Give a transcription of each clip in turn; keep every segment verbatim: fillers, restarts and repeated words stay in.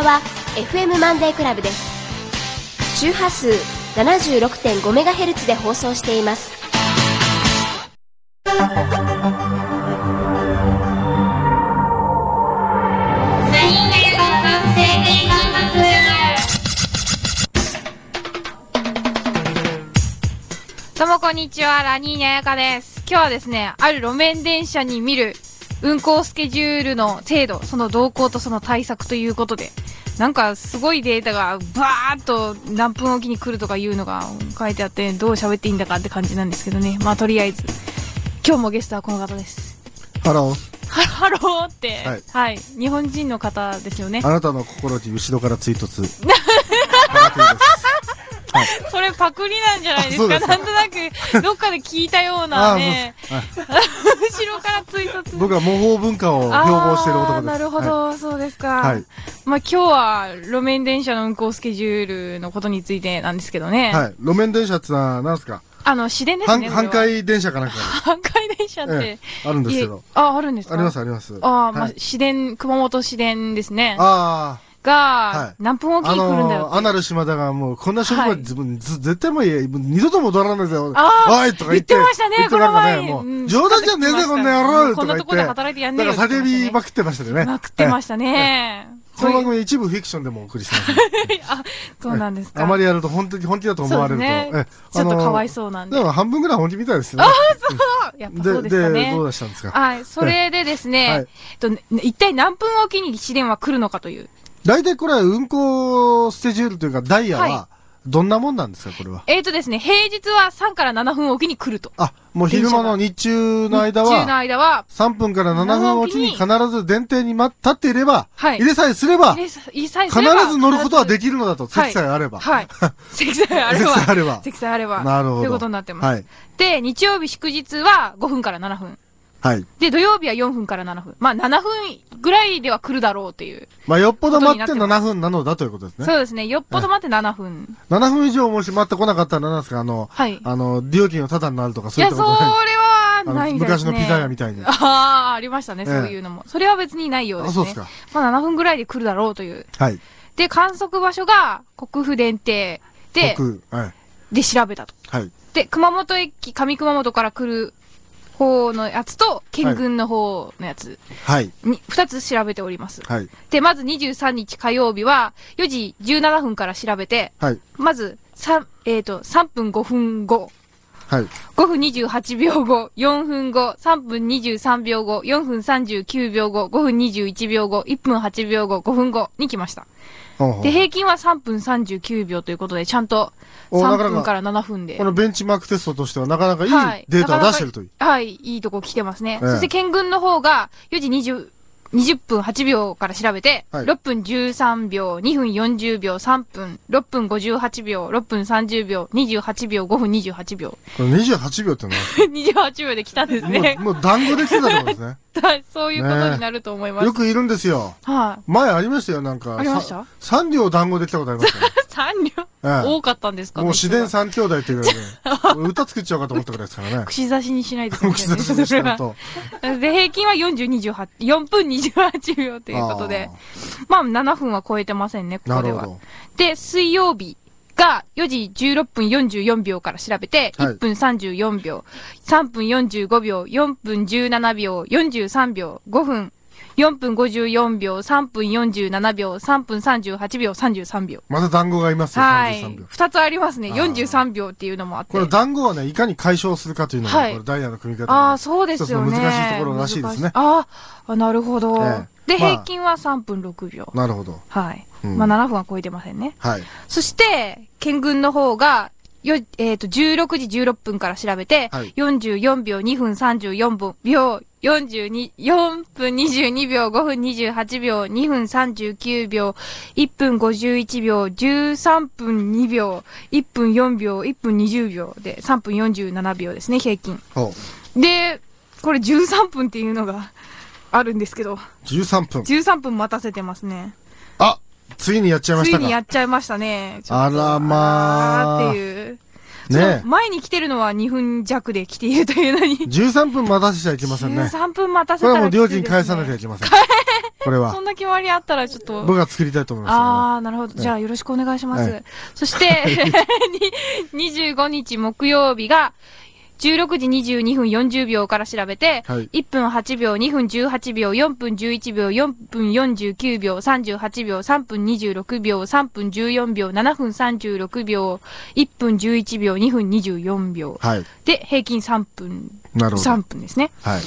は エフエム マンデークラブです。周波数 ななじゅうろくてんごメガヘルツ で放送しています。 どうもこんにちは、ラニーニャヤカです。今日はですね、ある路面電車に見る運行スケジュールの精度、その動向とその対策ということで、なんかすごいデータがバーっと何分おきに来るとかいうのが書いてあって、どう喋っていいんだかって感じなんですけどね。まあとりあえず、今日もゲストはこの方です。 ハロー。 ハハローって、 はい、 はい、日本人の方ですよね。 あなたの心に後ろから追突。 はい、それパクリなんじゃないですか。ですかなんとなくどっかで聞いたようなね。はい、後ろから追突。 僕は模倣文化を標榜している男です。 なるほど、はい、そうですか。 はい、 まあ今日は路面電車の運行スケジュールのことについてなんですけどね。 はい。路面電車ってのは何ですか？ あの市電ですね。 阪堺電車かなんか。 阪堺電車って、 ええ、あるんですけど。 あ、あるんですか？ ありますあります。 あ、 はい、 まあ市電、熊本市電ですね。 ああ。 が、 はい、 何分おきに来るんだよって。 あのー、アナル島田がもう、こんな職場に自分、絶対もう二度と戻らないぜよ。 おいとか言って。 言ってましたね、この前。 もう、冗談じゃねえぜ、こんな野郎こんなとこで働いてやんねえよ。 だから叫びまくってましたね。 まくってましたね。 この番組一部フィクションでもお送りしてます。 あ、そうなんですか。 あまりやると本当に本気だと思われると。 ちょっとかわいそうなんで。 でも半分ぐらい本気みたいですよね。 ああ、そう。やっぱそうですかね。 で、どう出したんですか？ はい、それでですね、一体何分おきに市電は来るのかという。 大体これは運行スケジュールというかダイヤはどんなもんなんですか、これは。 えーとですね、平日はさんからななふんおきに来ると。 あ、もう昼間の日中の間は、 日中の間は、 さんぷんからななふんおきに必ず電停に立っていれば、はい、入れさえすれば、入れさえすれば、必ず乗ることはできるのだと、席さえあれば。 はい。席さえあれば。 席さえあれば。 席さえあれば。 なるほど。 ということになってます。 はい。 で、日曜日祝日はごふんからななふん。 はい。 で、土曜日はよんふんからななふん。まあ、ななふんぐらいでは来るだろうっていう。 まあ、よっぽど待ってななふんなのだということですね。 そうですね。よっぽど待ってななふん。 ななふん以上もし待ってこなかったら何ですか、あの、はい。あの、料金をタダになるとかそういったことない。 いや、それはないですね。 昔のピザ屋みたいに。 ああ、ありましたね、そういうのも。それは別にないようですね。 あ、そうですか。 まあ、ななふんぐらいで来るだろうという。 はい。 で、観測場所が国府電停で、 国、はい。 で、調べたと。 はい。 で、熊本駅、上熊本から来る方のやつと、県軍の方のやつ。はい。に、二つ調べております。はい。で、まずにじゅうさんにち火曜日は、よじじゅうななふんから調べて、はい。まず、三、えっと、さんぷんごふんご。はい。ごふんにじゅうはちびょうご、よんふんご、さんぷんにじゅうさんびょうご、よんふんさんじゅうきゅうびょうご、ごふんにじゅういちびょうご、いっぷんはちびょうご、ごふんごに来ました。で、平均はさんぷんさんじゅうきゅうびょうということで、ちゃんとさんぷんからななふんで。 このベンチマークテストとしてはなかなかいいデータを出してるという。 はい、いいとこ来てますね。そして県軍の方がよじにじゅう、にじゅっぷんはちびょうから調べて、はい、ろっぷんじゅうさんびょう、にふんよんじゅうびょう、さんぷん、ろっぷんごじゅうはちびょう、ろっぷんさんじゅうびょう、にじゅうはちびょう、ごふんにじゅうはちびょう。 これにじゅうはちびょうって何にじゅうはちびょうで来たんですね。 もう、もう団子で来てたってことですね。 そういうことになると思います。 よくいるんですよ。はい。前ありましたよ、なんか。 ありました？ さん両団子で来たことありましたね。 さん両多かったんですかね。 もう自然三兄弟っていうぐらいで。歌作っちゃおうかと思ったぐらいですからね。 串刺しにしないでください。 串刺しにしないと。 で、平均はよんじゅう、にじゅうはち、よんぷんにじゅうはちびょうということで。まあ、ななふんは超えてませんね、ここでは。で、水曜日がよじじゅうろっぷんよんじゅうよんびょうから調べて、いっぷんさんじゅうよんびょう、さんぷんよんじゅうごびょう、よんぷんじゅうななびょう、よんじゅうさんびょう、ごふん、よんぷんごじゅうよんびょう、さんぷんよんじゅうななびょう、さんぷんさんじゅうはちびょう、さんじゅうさんびょう。 また団子がいますよ、 はい。二つありますね。よんじゅうさんびょうっていうのもあって。 これ団子はね、いかに解消するかというのが、はい、これダイヤの組み方ああ、そうですよね。 難しいところらしいですね。 ああ、なるほど。ええ、で、まあ、平均はさんぷんろくびょう。 なるほど。 はい。うん、まあ、ななふんは超えてませんね。 はい。 そして、県軍の方が、よ、えっと、じゅうろくじじゅうろっぷんから調べて、はい、よんじゅうよんびょう、にふんさんじゅうよんびょう、よんじゅうに、よんぷんにじゅうにびょう、ごふんにじゅうはちびょう、にふんさんじゅうきゅうびょう、いっぷんごじゅういちびょう、じゅうさんぷんにびょう、いっぷんよんびょう、いっぷんにじゅうびょうで、さんぷんよんじゅうななびょうですね、平均。で、これじゅうさんぷんっていうのがあるんですけど。 じゅうさんぷん ? じゅうさんぷん待たせてますね。 あ、次にやっちゃいましたか。 ついにやっちゃいましたね。 あらまあーっていう。 ね、 前に来てるのはにふんじゃくで来ているというのに。 じゅうさんぷん待たせちゃいけませんね。 じゅうさんぷん待たせたら、 これはもう料金返さなきゃいけません。 これは。 そんな決まりあったらちょっと。 僕が作りたいと思います、 ね。ああ、なるほど。じゃあよろしくお願いします。はい、そして、にじゅうごにち木曜日が、じゅうろくじにじゅうにふんよんじゅうびょうから調べて、はい、いっぷんはちびょう、にふんじゅうはちびょう、よんぷんじゅういちびょう、よんぷんよんじゅうきゅうびょう、さんじゅうはちびょう、さんぷんにじゅうろくびょう、さんぷんじゅうよんびょう、ななふんさんじゅうろくびょう、いっぷんじゅういちびょう、にふんにじゅうよんびょう。はい、で、平均さんぷん。なるほど。さんぷんですね。はい。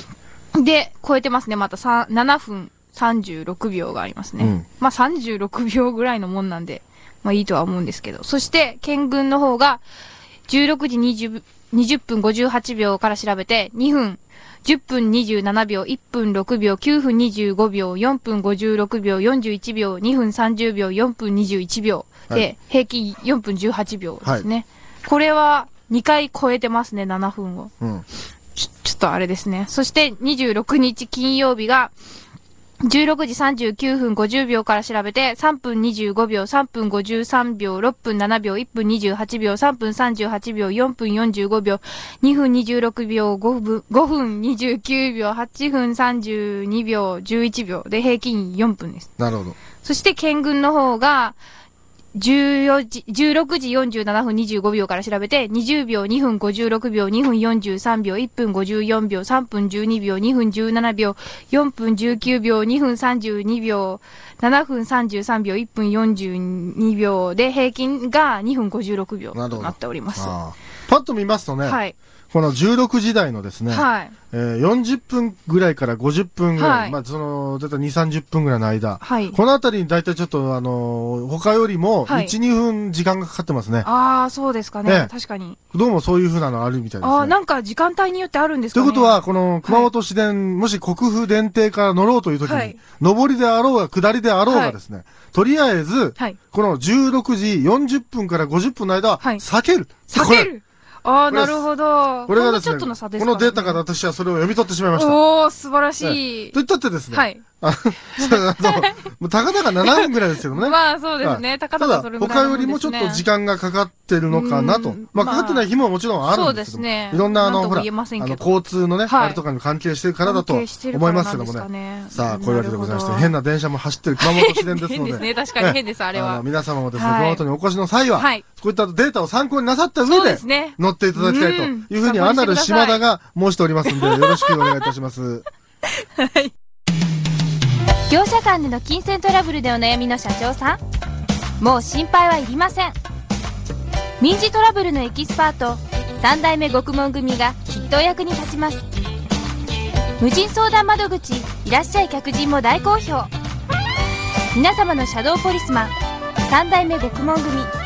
で、超えてますね。またななふんさんじゅうろくびょうがありますね。うん、まあさんじゅうろくびょうぐらいのもんなんで、まあいいとは思うんですけど。そして、県軍の方が、じゅうろくじにじゅう、にじゅっぷんごじゅうはちびょうから調べて、にふん、じゅっぷんにじゅうななびょう、いっぷんろくびょう、きゅうふんにじゅうごびょう、よんぷんごじゅうろくびょう、よんじゅういちびょう、にふんさんじゅうびょう、よんぷんにじゅういちびょう。で、はい、平均よんぷんじゅうはちびょうですね。はい、これはにかい超えてますね、ななふんを。うん、ちょ、ちょっとあれですね。そしてにじゅうろくにち金曜日が、じゅうろくじさんじゅうきゅうふんごじゅうびょうから調べて、さんぷんにじゅうごびょう、さんぷんごじゅうさんびょう、ろっぷんななびょう、いっぷんにじゅうはちびょう、さんぷんさんじゅうはちびょう、よんぷんよんじゅうごびょう、にふんにじゅうろくびょう、ごふん、ごふんにじゅうきゅうびょう、はっぷんさんじゅうにびょう、じゅういちびょうで平均よんぷんです。 なるほど。 そして県軍の方が、じゅうよじ、じゅうろくじよんじゅうななふんにじゅうごびょうから調べて、にじゅうびょう、にふんごじゅうろくびょう、にふんよんじゅうさんびょう、いっぷんごじゅうよんびょう、さんぷんじゅうにびょう、にふんじゅうななびょう、よんぷんじゅうきゅうびょう、にふんさんじゅうにびょう、ななふんさんじゅうさんびょう、いっぷんよんじゅうにびょうで平均がにふんごじゅうろくびょうとなっております。 パッと見ますとね、はい、このじゅうろくじ台のですね、はい、えー、よんじゅっぷんぐらいからごじゅっぷんぐらい、はい、まあその、だいたいに、さんじゅっぷんぐらいの間、はい、このあたりにだいたいちょっとあのー、他よりもいち、にふん時間がかかってますね。 ああ、そうですかね、ね、確かに。 どうもそういう風なのあるみたいですね。 ああ、なんか時間帯によってあるんですかね。 ということは、この熊本市電、はい、もし国府電停から乗ろうという時に、はい、上りであろうが下りであろうがですね、はい、とりあえず、はい、このじゅうろくじよんじゅっぷんからごじゅっぷんの間は避ける。 はい、避ける。ああ、なるほど。 これがですね、このデータから私はそれを読み取ってしまいました。 おー、素晴らしい。 と言ったってですね、はい。あの、たかだかななふんぐらいですけどね。 まあそうですね、たかだかそれぐらい他よりもちょっと時間がかかってるのかなと。まあかかってない日ももちろんあるんですけども、いろんなあの、ほら、あの、交通のね、あれとかに関係してるからだと思いますけどもね。さあ、こういうわけでございまして、変な電車も走ってる熊本市電ですので。 変ですね、確かに変です、あれは。 皆様もですね、熊本にお越しの際は、こういったデータを参考になさった上で、乗っていただきたいというふうに、アナル島田が申しておりますんで、よろしくお願いいたします。はい。 業者間での金銭トラブルでお悩みの社長さん、もう心配はいりません。民事トラブルのエキスパート三代目獄門組がきっとお役に立ちます。無人相談窓口いらっしゃい客人も大好評。皆様のシャドーポリスマン三代目獄門組。